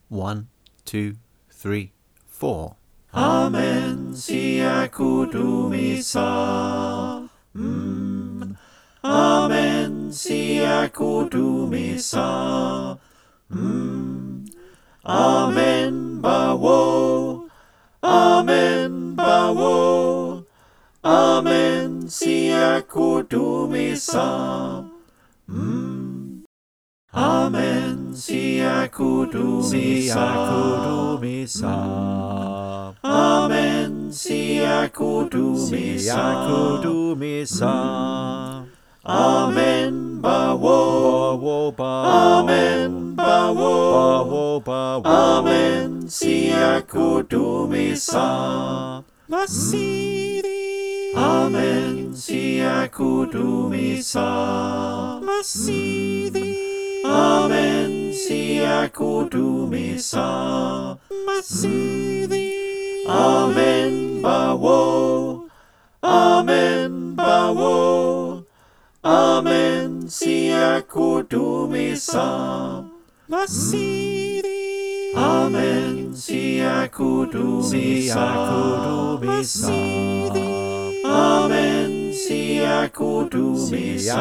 1, 2, 3, 4. Amen sia kudumisa. Amen sia kudumisa. Amen bawo. Amen bawo. Amen sia kudumisa. Amen sia kudumisa. Amen sia kudumisa. Amen bawo. Amen bawo. Amen sia kudumisa. Masidi. Amen sia kudumisa. Masidi. Amen sia kudumisa. Masidi. Amen bawo. Amen bawo. Amen sia kudumisa. Masidi. Amen sia kudumisa. Masidi. Amen sia kudumisa.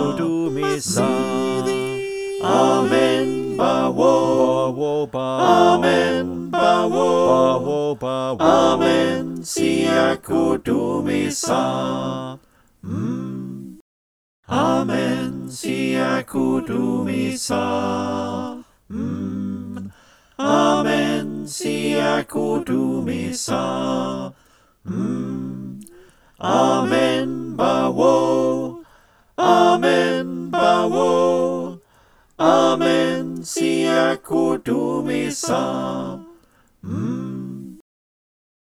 Amen bawo. Amen bawo. Amen sia kudumisa. Amen sia kudumisa. Amen sia kudumisa. Amen bawo. Amen bawo. Amen sia kudumisa.